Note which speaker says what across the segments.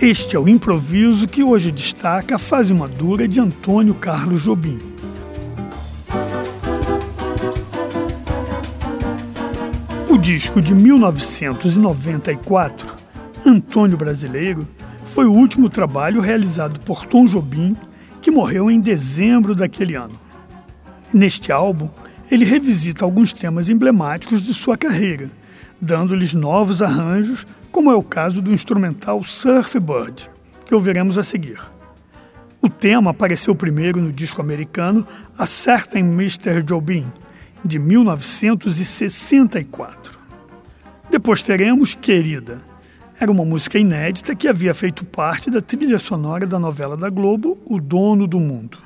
Speaker 1: Este é o improviso que hoje destaca a fase madura de Antônio Carlos Jobim. O disco de 1994, Antônio Brasileiro, foi o último trabalho realizado por Tom Jobim, que morreu em dezembro daquele ano. Neste álbum, ele revisita alguns temas emblemáticos de sua carreira, dando-lhes novos arranjos, como é o caso do instrumental Surfbird, que ouviremos a seguir. O tema apareceu primeiro no disco americano A Certain Mr. Jobim, de 1964. Depois teremos Querida. Era uma música inédita que havia feito parte da trilha sonora da novela da Globo, O Dono do Mundo.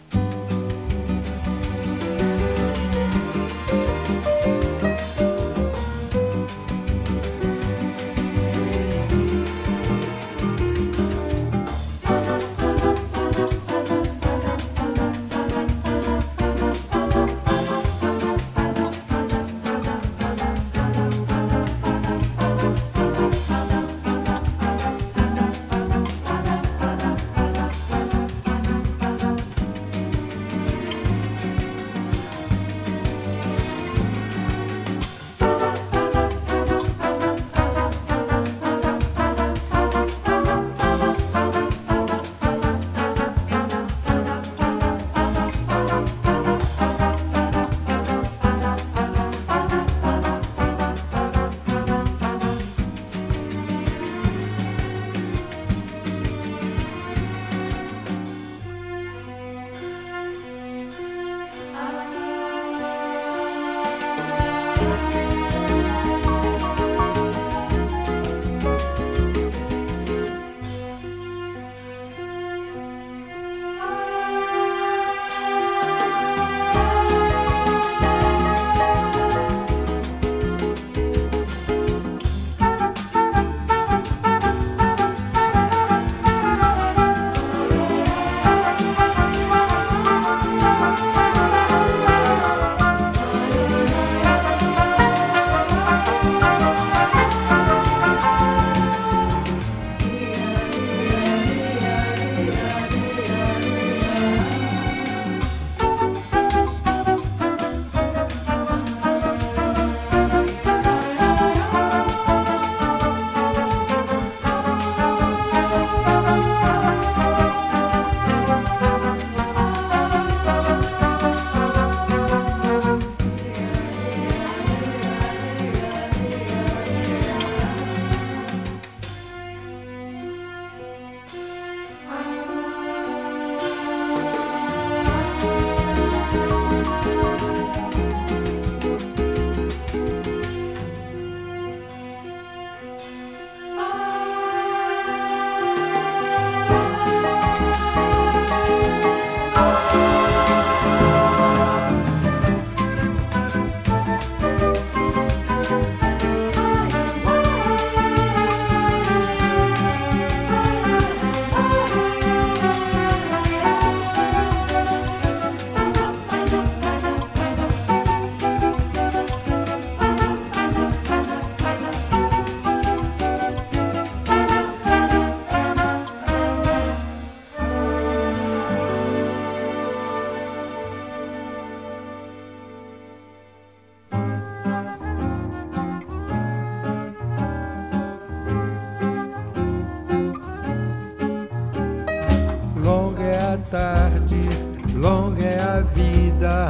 Speaker 2: Tarde, longa é a vida,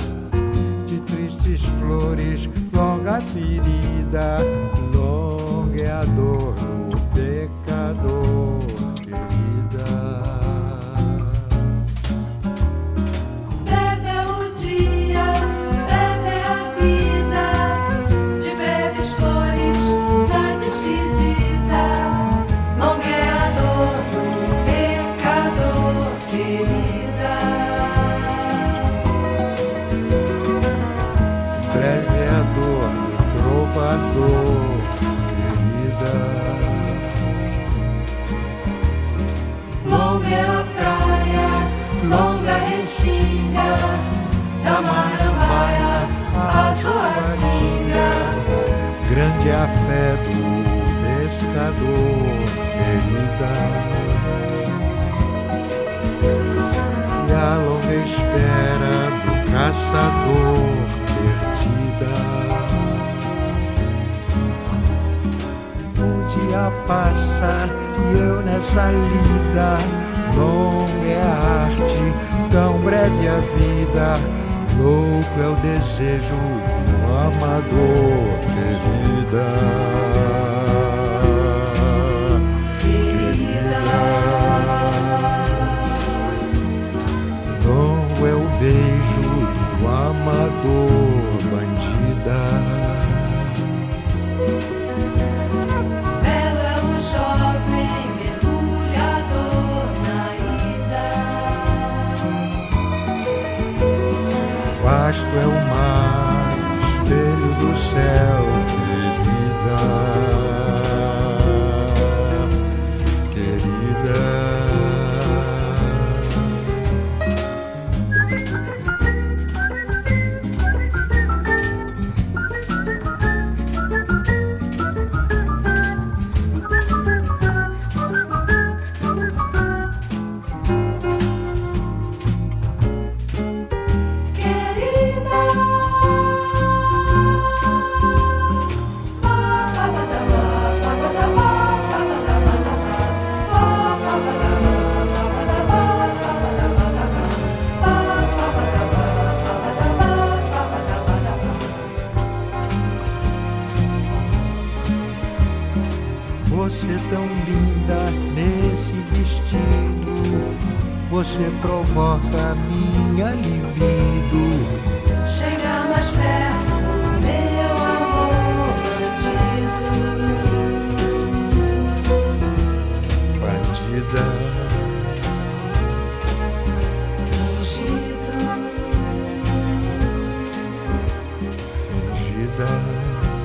Speaker 2: de tristes flores, longa a ferida, longa é a dor do pecador, querida.
Speaker 3: Breve é o dia, breve é a vida, de breves flores, da despedida, longa é a dor do pecador, querida.
Speaker 2: Breve é a dor do trovador, querida.
Speaker 3: Longa é a praia, longa a restinga, da marambaia à joatinga.
Speaker 2: Grande é a fé do pescador, querida. a longa espera do caçador perdida. O dia passa e eu nessa lida, longa é a arte, tão breve a vida, louco é o desejo do amador querida. Longo é o beijo do amador bandida.
Speaker 3: Belo é o jovem mergulhador na ida.
Speaker 2: Vasto é o mar, espelho do céu, querida. Querida. Você tão linda nesse vestido, você provoca minha libido.
Speaker 3: Chega mais perto, meu amor bandido.
Speaker 2: Bandida.
Speaker 3: Fingido.
Speaker 2: Fingida.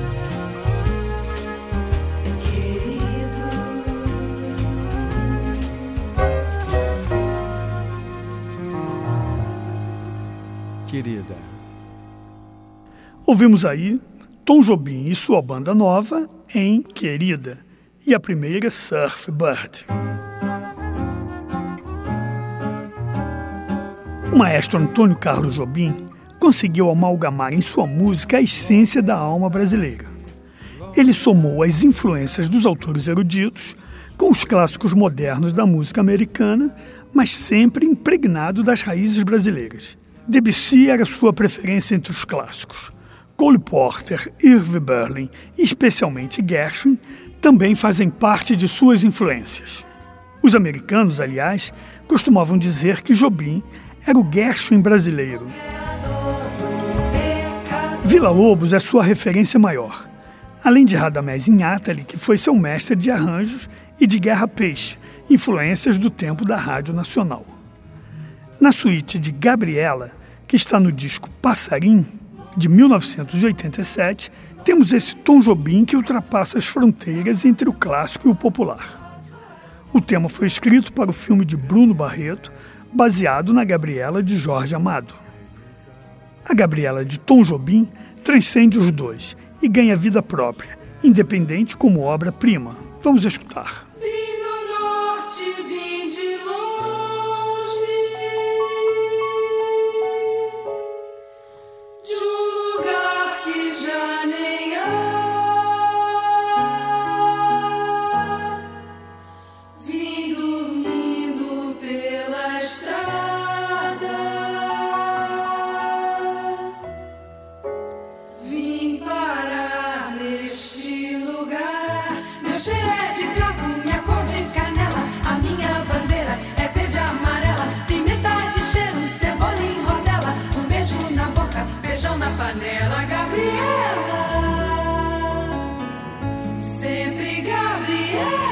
Speaker 2: Querida.
Speaker 1: Ouvimos aí Tom Jobim e sua banda nova em Querida, e a primeira Surf Bird. O maestro Antônio Carlos Jobim conseguiu amalgamar em sua música a essência da alma brasileira. Ele somou as influências dos autores eruditos com os clássicos modernos da música americana, mas sempre impregnado das raízes brasileiras. Debussy era sua preferência entre os clássicos. Cole Porter, Irving Berlin e especialmente Gershwin também fazem parte de suas influências. Os americanos, aliás, costumavam dizer que Jobim era o Gershwin brasileiro. Villa-Lobos é sua referência maior, além de Radamés Inátali, que foi seu mestre de arranjos, e de Guerra Peixe, influências do tempo da Rádio Nacional. Na suíte de Gabriela, que está no disco Passarim, de 1987, temos esse Tom Jobim que ultrapassa as fronteiras entre o clássico e o popular. O tema foi escrito para o filme de Bruno Barreto, baseado na Gabriela de Jorge Amado. A Gabriela de Tom Jobim transcende os dois e ganha vida própria, independente como obra-prima. Vamos escutar.
Speaker 3: Vim do norte, vim de longe, de um lugar que já nem há. Vim dormindo pela estrada, vim parar neste lugar. Meu cheiro é de cravo, minha cor de canela, a minha bandeira é verde e amarela, pimenta de cheiro, cebola em rodela, um beijo na boca, feijão na panela. Gabriela, sempre Gabriela.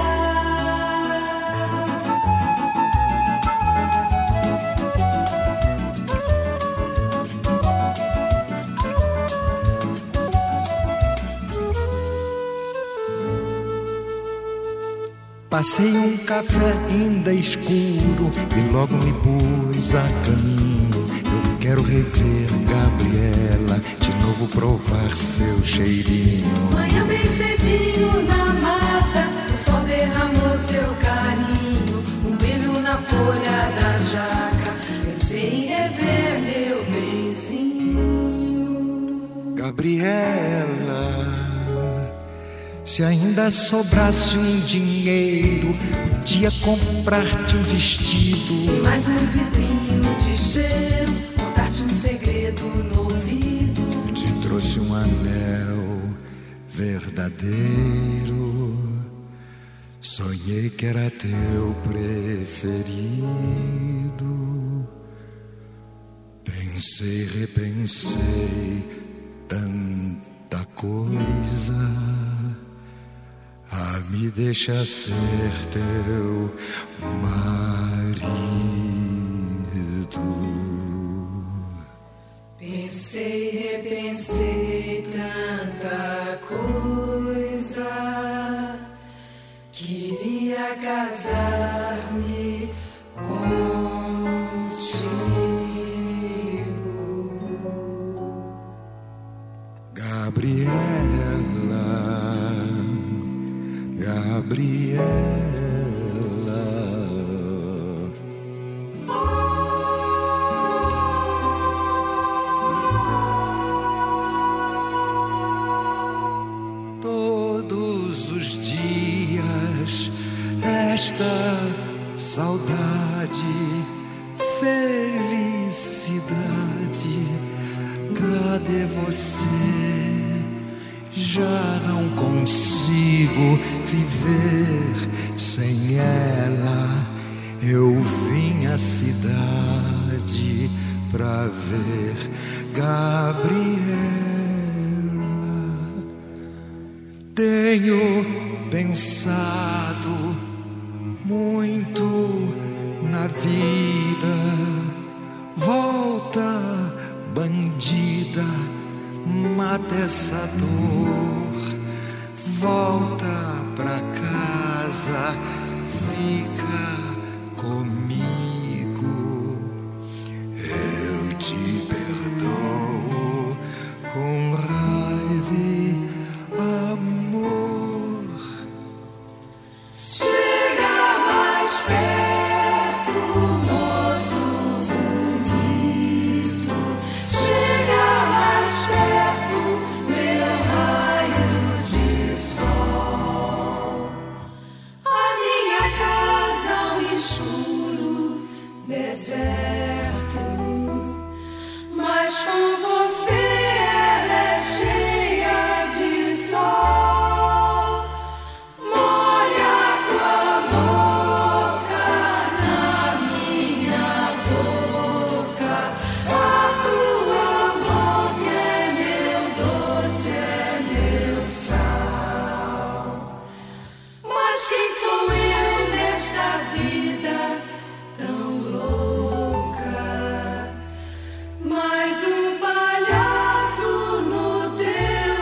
Speaker 2: Passei um café ainda escuro e logo me pus a caminho. Eu quero rever Gabriela, de novo provar seu cheirinho.
Speaker 3: Manhã bem cedinho na mata, o sol derramou seu carinho, um brilho na folha da jaca.
Speaker 2: Gabriela, se ainda sobrasse um dinheiro, podia comprar-te um vestido
Speaker 3: e mais um vidrinho de cheiro, contar-te um segredo no ouvido.
Speaker 2: Te trouxe um anel verdadeiro, sonhei que era teu preferido. Pensei, repensei tanta coisa, me deixa ser teu marido.
Speaker 3: Pensei, repensei tanta coisa, queria casar-me contigo.
Speaker 2: Gabriela, todos os dias esta saudade, felicidade, cadê você? Já não consigo viver sem ela. Eu vim à cidade pra ver Gabriela. Tenho pensado muito na vida. Volta, bandida, mata essa dor, volta pra casa, fica comigo. Eu te perdoo com raiva e amor.
Speaker 3: Chega mais perto, moço bonito. Chega mais perto, meu raio de sol. A minha casa é um escuro deserto, mas com você ela é cheia de sol. Molha tua boca na minha boca, a tua boca é meu doce, é meu sal. Mas quem sou eu nesta vida tão louca? Mais um palhaço no teu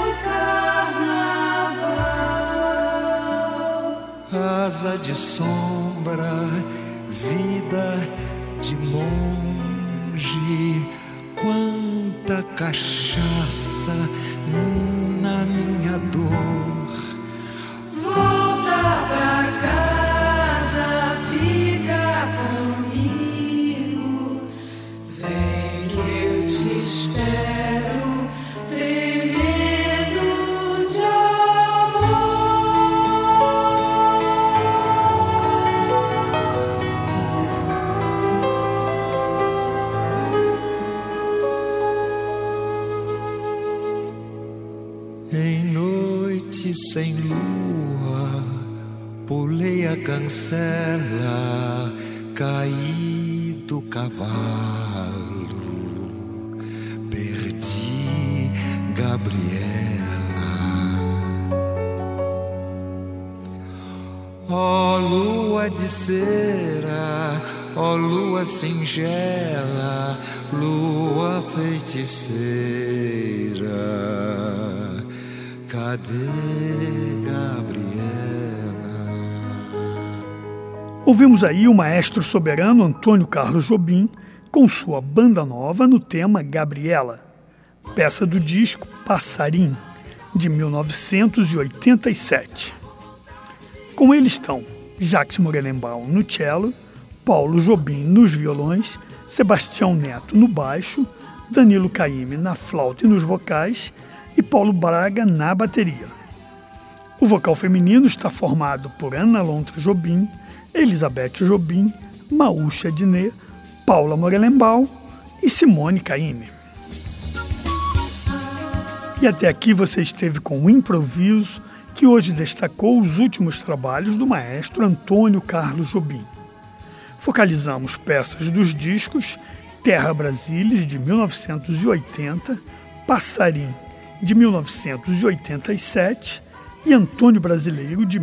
Speaker 3: carnaval.
Speaker 2: Asa de sombra, vida de monge, quanta cachaça na minha dor.
Speaker 3: Volta pra casa, fica comigo. Vem que eu te espero, tremendo de
Speaker 2: Em noite sem lua, pulei a cancela, caí do cavalo, perdi Gabriela. Ó lua de cera, ó lua singela, lua feiticeira, cadê Gabriela?
Speaker 1: Ouvimos aí o maestro soberano Antônio Carlos Jobim com sua banda nova no tema Gabriela, peça do disco Passarim, de 1987. Com ele estão Jacques Morelenbaum no cello, Paulo Jobim nos violões, Sebastião Neto no baixo, Danilo Caymmi na flauta e nos vocais, e Paulo Braga na bateria. O vocal feminino está formado por Ana Lontra Jobim, Elizabeth Jobim, Maúcha Diné, Paula Morelenbaum e Simone Caymmi. E até aqui você esteve com o Improviso, que hoje destacou os últimos trabalhos do maestro Antônio Carlos Jobim. Focalizamos peças dos discos Terra Brasília, de 1980, Passarim, de 1987 e Antônio Brasileiro, de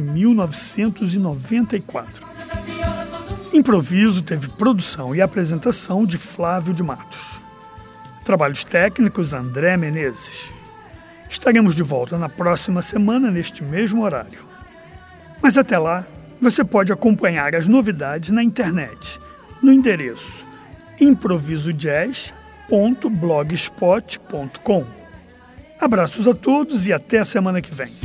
Speaker 1: 1994. Improviso teve produção e apresentação de Flávio de Matos. Trabalhos técnicos André Menezes. Estaremos de volta na próxima semana neste mesmo horário. Mas até lá, você pode acompanhar as novidades na internet, no endereço improvisojazz.blogspot.com. Abraços a todos e até a semana que vem.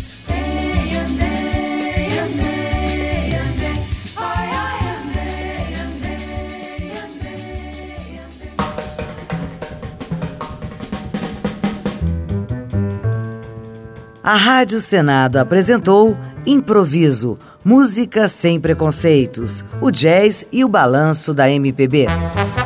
Speaker 4: A Rádio Senado apresentou Improviso, música sem preconceitos, o jazz e o balanço da MPB.